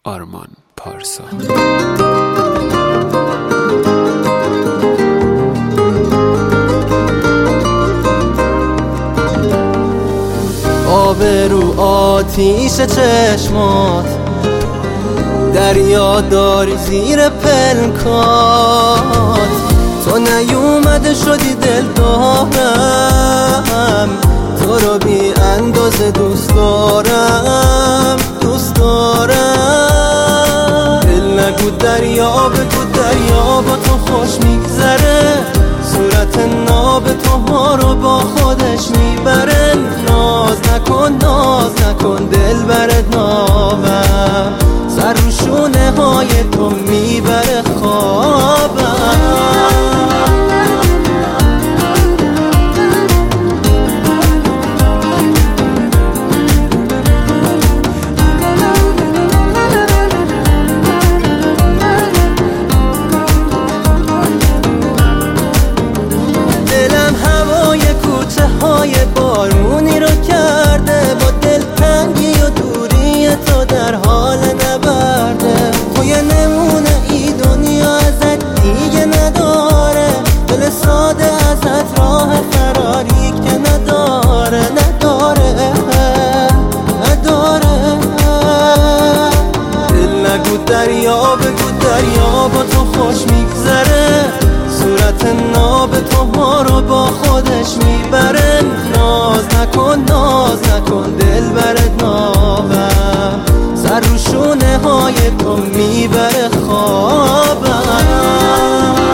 آرمان پارسا. آب رو آتیش چشمات، دریا داری زیر پلکات، تو نیومده شدی دل دارم، تو رو بی اندازه دوست دارم، دوست دارم. دل نگو دریا، بگو دریا با تو خوش میگذره، صورت ناب تو ها رو با خودش میبره. ناز نکن ناز نکن دل برد نابم، سر رو شونه های تو میبره خوابم. بارونی رو کرده با دلتنگی و دوری تو در حال نبرده. تو یه نمونه ای دنیا ازت دیگه نداره، دل ساده ازت راه فراری که نداره نداره نداره. دل نگو دریا، بگو دریا با تو خوش میگذره، صورت ناب تو ما رو با خودش میبره. ناز نکن ناز نکن دل برد نابم، سر رو شونه های تو میبره خوابم.